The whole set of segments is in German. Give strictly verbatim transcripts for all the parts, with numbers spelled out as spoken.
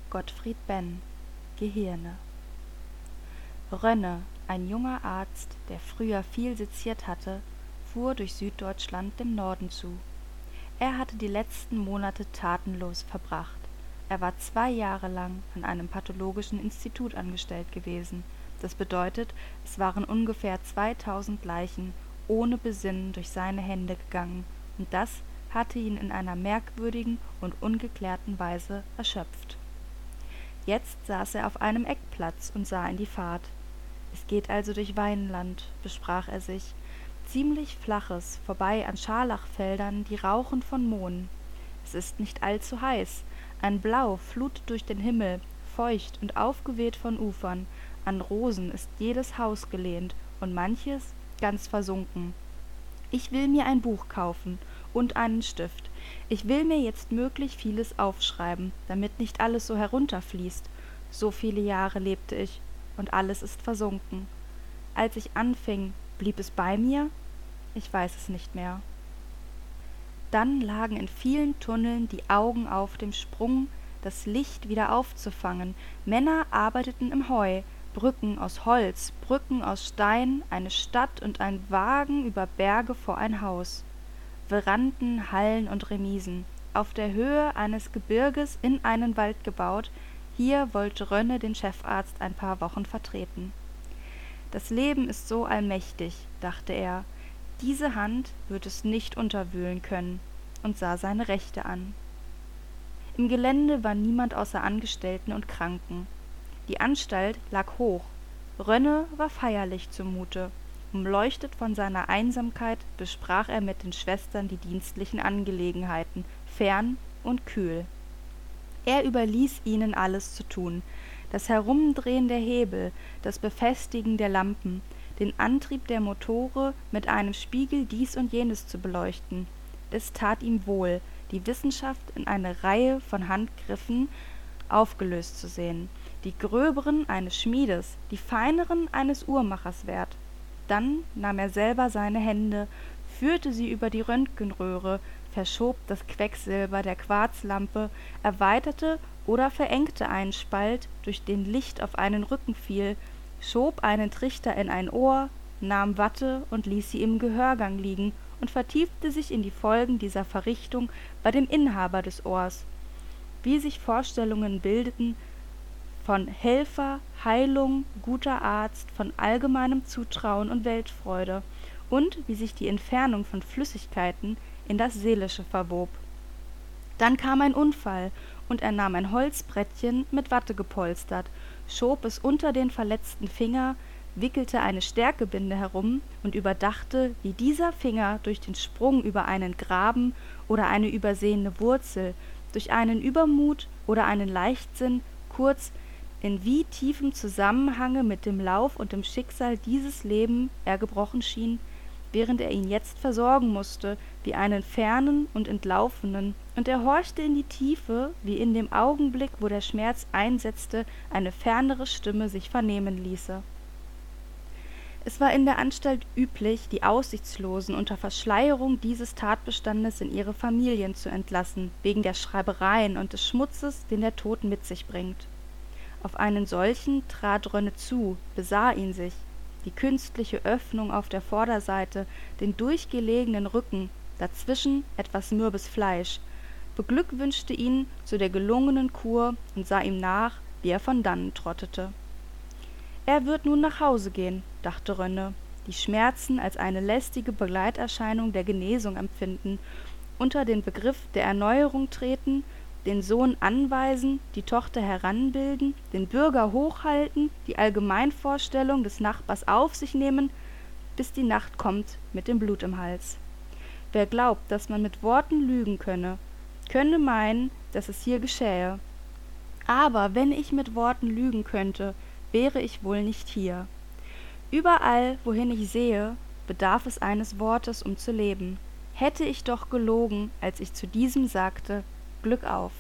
Gottfried Benn: Gehirne. Rönne, ein junger Arzt, der früher viel seziert hatte, fuhr durch Süddeutschland dem Norden zu. Er hatte die letzten Monate tatenlos verbracht. Er war zwei Jahre lang an einem pathologischen Institut angestellt gewesen. Das bedeutet, es waren ungefähr zweitausend Leichen ohne Besinnen durch seine Hände gegangen, und das hatte ihn in einer merkwürdigen und ungeklärten Weise erschöpft. Jetzt saß er auf einem Eckplatz und sah in die Fahrt. Es geht also durch Weinland, besprach er sich, ziemlich flaches, vorbei an Scharlachfeldern, die rauchen von Mohn. Es ist nicht allzu heiß, ein Blau flutet durch den Himmel, feucht und aufgeweht von Ufern, an Rosen ist jedes Haus gelehnt und manches ganz versunken. Ich will mir ein Buch kaufen und einen Stift. Ich will mir jetzt möglich vieles aufschreiben, damit nicht alles so herunterfließt. So viele Jahre lebte ich, und alles ist versunken. Als ich anfing, blieb es bei mir? Ich weiß es nicht mehr. Dann lagen in vielen Tunneln die Augen auf dem Sprung, das Licht wieder aufzufangen. Männer arbeiteten im Heu, Brücken aus Holz, Brücken aus Stein, eine Stadt und ein Wagen über Berge vor ein Haus. Veranden, Hallen und Remisen, auf der Höhe eines Gebirges in einen Wald gebaut. Hier wollte Rönne den Chefarzt ein paar Wochen vertreten. Das Leben ist so allmächtig, dachte er, diese Hand wird es nicht unterwühlen können, und sah seine Rechte an. Im Gelände war niemand außer Angestellten und Kranken. Die Anstalt lag hoch, Rönne war feierlich zumute. Umleuchtet von seiner Einsamkeit besprach er mit den Schwestern die dienstlichen Angelegenheiten, fern und kühl. Er überließ ihnen alles zu tun, das Herumdrehen der Hebel, das Befestigen der Lampen, den Antrieb der Motore mit einem Spiegel dies und jenes zu beleuchten. Es tat ihm wohl, die Wissenschaft in eine Reihe von Handgriffen aufgelöst zu sehen, die gröberen eines Schmiedes, die feineren eines Uhrmachers wert. Dann nahm er selber seine Hände, führte sie über die Röntgenröhre, verschob das Quecksilber der Quarzlampe, erweiterte oder verengte einen Spalt, durch den Licht auf einen Rücken fiel, schob einen Trichter in ein Ohr, nahm Watte und ließ sie im Gehörgang liegen und vertiefte sich in die Folgen dieser Verrichtung bei dem Inhaber des Ohrs. Wie sich Vorstellungen bildeten von Helfer, Heilung, guter Arzt, von allgemeinem Zutrauen und Weltfreude, und wie sich die Entfernung von Flüssigkeiten in das Seelische verwob. Dann kam ein Unfall, und er nahm ein Holzbrettchen mit Watte gepolstert, schob es unter den verletzten Finger, wickelte eine Stärkebinde herum und überdachte, wie dieser Finger durch den Sprung über einen Graben oder eine übersehene Wurzel, durch einen Übermut oder einen Leichtsinn, kurz in wie tiefem Zusammenhange mit dem Lauf und dem Schicksal dieses Leben er gebrochen schien, während er ihn jetzt versorgen mußte, wie einen fernen und entlaufenen, und er horchte in die Tiefe, wie in dem Augenblick, wo der Schmerz einsetzte, eine fernere Stimme sich vernehmen ließe. Es war in der Anstalt üblich, die Aussichtslosen unter Verschleierung dieses Tatbestandes in ihre Familien zu entlassen, wegen der Schreibereien und des Schmutzes, den der Tod mit sich bringt. Auf einen solchen trat Rönne zu, besah ihn sich, die künstliche Öffnung auf der Vorderseite, den durchgelegenen Rücken, dazwischen etwas mürbes Fleisch, beglückwünschte ihn zu der gelungenen Kur und sah ihm nach, wie er von dannen trottete. Er wird nun nach Hause gehen, dachte Rönne, die Schmerzen als eine lästige Begleiterscheinung der Genesung empfinden, unter den Begriff der Erneuerung treten, den Sohn anweisen, die Tochter heranbilden, den Bürger hochhalten, die Allgemeinvorstellung des Nachbars auf sich nehmen, bis die Nacht kommt mit dem Blut im Hals. Wer glaubt, dass man mit Worten lügen könne, könne meinen, dass es hier geschähe. Aber wenn ich mit Worten lügen könnte, wäre ich wohl nicht hier. Überall, wohin ich sehe, bedarf es eines Wortes, um zu leben. Hätte ich doch gelogen, als ich zu diesem sagte, Glück auf.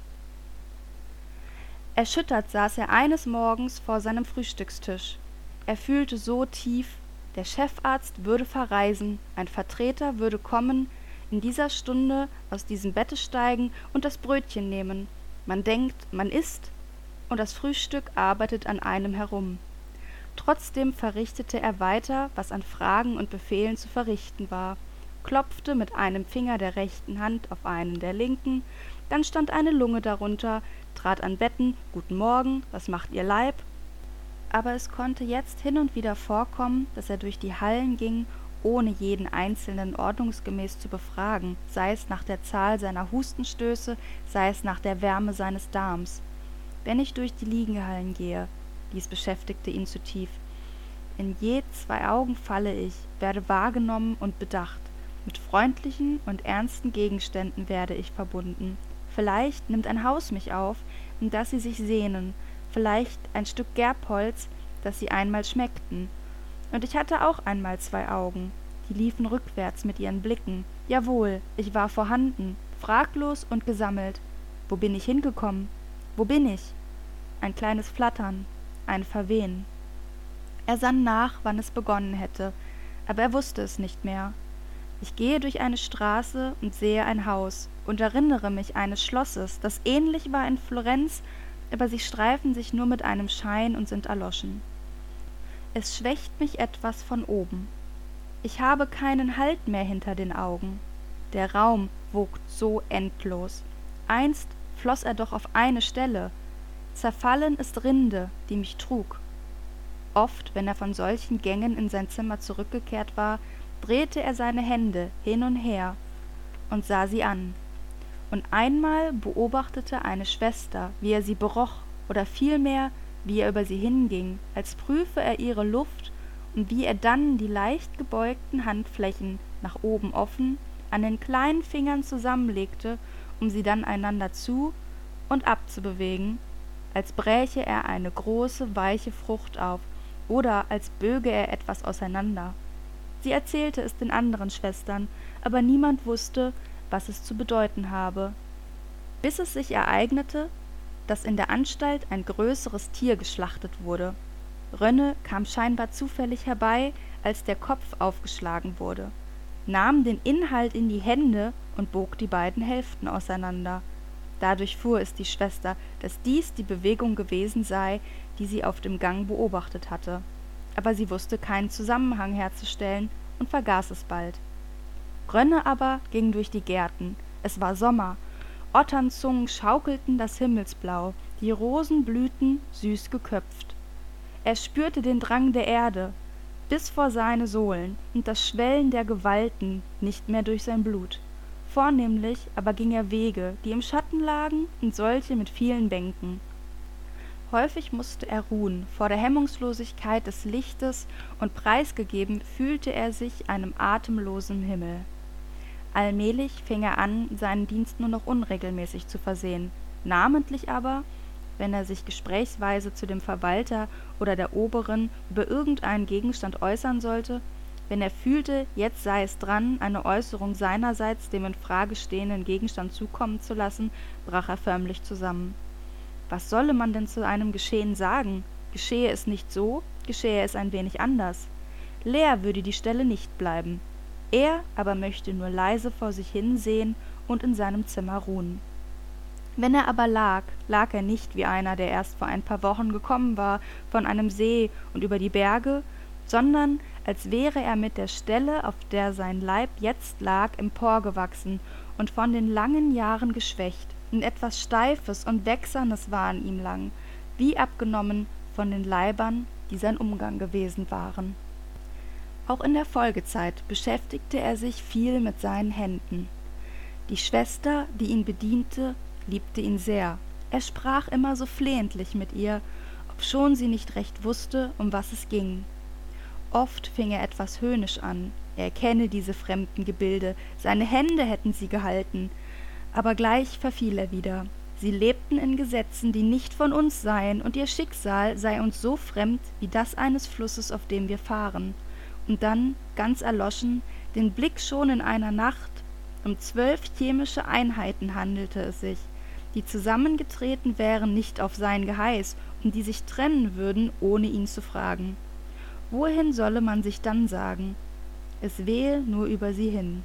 Erschüttert saß er eines Morgens vor seinem Frühstückstisch. Er fühlte so tief, der Chefarzt würde verreisen, ein Vertreter würde kommen, in dieser Stunde aus diesem Bette steigen und das Brötchen nehmen. Man denkt, man isst, und das Frühstück arbeitet an einem herum. Trotzdem verrichtete er weiter, was an Fragen und Befehlen zu verrichten war, klopfte mit einem Finger der rechten Hand auf einen der linken, dann stand eine Lunge darunter, trat an Betten, »Guten Morgen, was macht Ihr Leib?« Aber es konnte jetzt hin und wieder vorkommen, dass er durch die Hallen ging, ohne jeden Einzelnen ordnungsgemäß zu befragen, sei es nach der Zahl seiner Hustenstöße, sei es nach der Wärme seines Darms. »Wenn ich durch die Liegehallen gehe«, dies beschäftigte ihn zu tief, »in je zwei Augen falle ich, werde wahrgenommen und bedacht, mit freundlichen und ernsten Gegenständen werde ich verbunden. Vielleicht nimmt ein Haus mich auf, in das sie sich sehnen, vielleicht ein Stück Gerbholz, das sie einmal schmeckten. Und ich hatte auch einmal zwei Augen, die liefen rückwärts mit ihren Blicken. Jawohl, ich war vorhanden, fraglos und gesammelt. Wo bin ich hingekommen? Wo bin ich? Ein kleines Flattern, ein Verwehen. Er sann nach, wann es begonnen hätte, aber er wusste es nicht mehr. Ich gehe durch eine Straße und sehe ein Haus und erinnere mich eines Schlosses, das ähnlich war in Florenz, aber sie streifen sich nur mit einem Schein und sind erloschen. Es schwächt mich etwas von oben. Ich habe keinen Halt mehr hinter den Augen. Der Raum wogt so endlos. Einst floß er doch auf eine Stelle. Zerfallen ist Rinde, die mich trug. Oft, wenn er von solchen Gängen in sein Zimmer zurückgekehrt war, drehte er seine Hände hin und her und sah sie an. Und einmal beobachtete eine Schwester, wie er sie beroch, oder vielmehr, wie er über sie hinging, als prüfe er ihre Luft, und wie er dann die leicht gebeugten Handflächen, nach oben offen, an den kleinen Fingern zusammenlegte, um sie dann einander zu und abzubewegen, als bräche er eine große, weiche Frucht auf, oder als böge er etwas auseinander. Sie erzählte es den anderen Schwestern, aber niemand wusste, was es zu bedeuten habe, bis es sich ereignete, dass in der Anstalt ein größeres Tier geschlachtet wurde. Rönne kam scheinbar zufällig herbei, als der Kopf aufgeschlagen wurde, nahm den Inhalt in die Hände und bog die beiden Hälften auseinander. Dadurch fuhr es die Schwester, dass dies die Bewegung gewesen sei, die sie auf dem Gang beobachtet hatte. Aber sie wusste keinen Zusammenhang herzustellen und vergaß es bald. Rönne aber ging durch die Gärten. Es war Sommer. Otternzungen schaukelten das Himmelsblau, die Rosen blühten süß geköpft. Er spürte den Drang der Erde bis vor seine Sohlen und das Schwellen der Gewalten nicht mehr durch sein Blut. Vornehmlich aber ging er Wege, die im Schatten lagen, und solche mit vielen Bänken. Häufig musste er ruhen vor der Hemmungslosigkeit des Lichtes, und preisgegeben fühlte er sich einem atemlosen Himmel. Allmählich fing er an, seinen Dienst nur noch unregelmäßig zu versehen, namentlich aber, wenn er sich gesprächsweise zu dem Verwalter oder der Oberin über irgendeinen Gegenstand äußern sollte, wenn er fühlte, jetzt sei es dran, eine Äußerung seinerseits dem in Frage stehenden Gegenstand zukommen zu lassen, brach er förmlich zusammen. Was solle man denn zu einem Geschehen sagen? Geschehe es nicht so, geschehe es ein wenig anders. Leer würde die Stelle nicht bleiben. Er aber möchte nur leise vor sich hinsehen und in seinem Zimmer ruhen. Wenn er aber lag, lag er nicht wie einer, der erst vor ein paar Wochen gekommen war, von einem See und über die Berge, sondern als wäre er mit der Stelle, auf der sein Leib jetzt lag, emporgewachsen und von den langen Jahren geschwächt, und etwas Steifes und Wächsernes war an ihm lang, wie abgenommen von den Leibern, die sein Umgang gewesen waren. Auch in der Folgezeit beschäftigte er sich viel mit seinen Händen. Die Schwester, die ihn bediente, liebte ihn sehr. Er sprach immer so flehentlich mit ihr, obschon sie nicht recht wusste, um was es ging. Oft fing er etwas höhnisch an, er kenne diese fremden Gebilde, seine Hände hätten sie gehalten, aber gleich verfiel er wieder. Sie lebten in Gesetzen, die nicht von uns seien, und ihr Schicksal sei uns so fremd wie das eines Flusses, auf dem wir fahren. Und dann, ganz erloschen, den Blick schon in einer Nacht, um zwölf chemische Einheiten handelte es sich, die zusammengetreten wären nicht auf sein Geheiß und die sich trennen würden, ohne ihn zu fragen. Wohin solle man sich dann sagen? Es wehe nur über sie hin.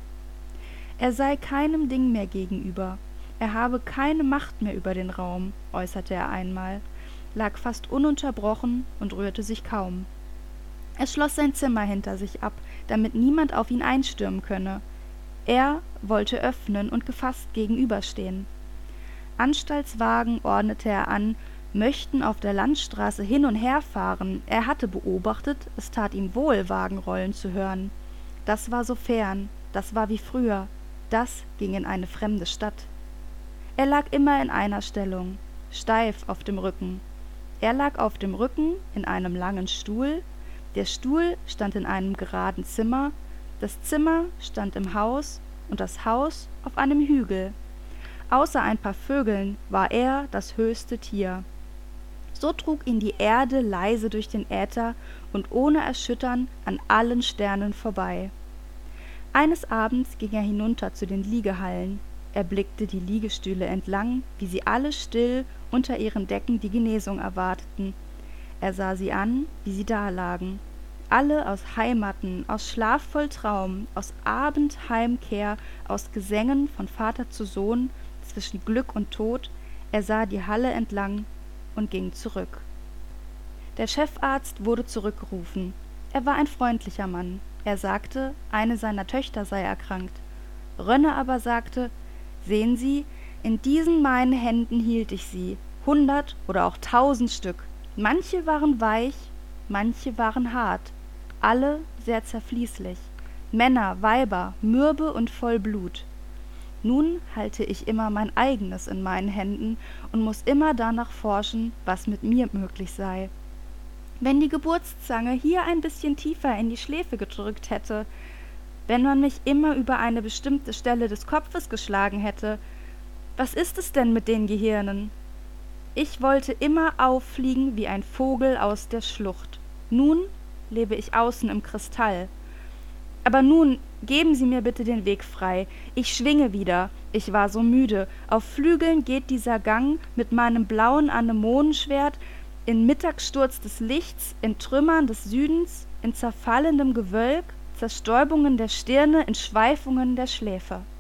Er sei keinem Ding mehr gegenüber, er habe keine Macht mehr über den Raum, äußerte er einmal. lag fast ununterbrochen und rührte sich kaum. Er schloss sein Zimmer hinter sich ab, damit niemand auf ihn einstürmen könne. Er wollte öffnen und gefasst gegenüberstehen. Anstaltswagen ordnete er an, möchten auf der Landstraße hin und her fahren. Er hatte beobachtet, es tat ihm wohl, Wagenrollen zu hören. Das war so fern, das war wie früher, das ging in eine fremde Stadt. Er lag immer in einer Stellung, steif auf dem Rücken. Er lag auf dem Rücken in einem langen Stuhl, der Stuhl stand in einem geraden Zimmer, das Zimmer stand im Haus und das Haus auf einem Hügel. Außer ein paar Vögeln war er das höchste Tier. So trug ihn die Erde leise durch den Äther und ohne Erschüttern an allen Sternen vorbei. Eines Abends ging er hinunter zu den Liegehallen. Er blickte die Liegestühle entlang, wie sie alle still unter ihren Decken die Genesung erwarteten. Er sah sie an, wie sie dalagen. Alle aus Heimaten, aus schlafvoll Traum, aus Abendheimkehr, aus Gesängen von Vater zu Sohn, zwischen Glück und Tod. Er sah die Halle entlang und ging zurück. Der Chefarzt wurde zurückgerufen. Er war ein freundlicher Mann. Er sagte, eine seiner Töchter sei erkrankt. Rönne aber sagte, »Sehen Sie, in diesen meinen Händen hielt ich sie, hundert oder auch tausend Stück. Manche waren weich, manche waren hart, alle sehr zerfließlich, Männer, Weiber, mürbe und voll Blut. Nun halte ich immer mein eigenes in meinen Händen und muß immer danach forschen, was mit mir möglich sei. Wenn die Geburtszange hier ein bisschen tiefer in die Schläfe gedrückt hätte, wenn man mich immer über eine bestimmte Stelle des Kopfes geschlagen hätte, was ist es denn mit den Gehirnen? Ich wollte immer auffliegen wie ein Vogel aus der Schlucht. Nun lebe ich außen im Kristall. Aber nun geben Sie mir bitte den Weg frei. Ich schwinge wieder. Ich war so müde. Auf Flügeln geht dieser Gang mit meinem blauen Anemonenschwert in Mittagssturz des Lichts, in Trümmern des Südens, in zerfallendem Gewölk, Zerstäubungen der Stirne, in Schweifungen der Schläfe.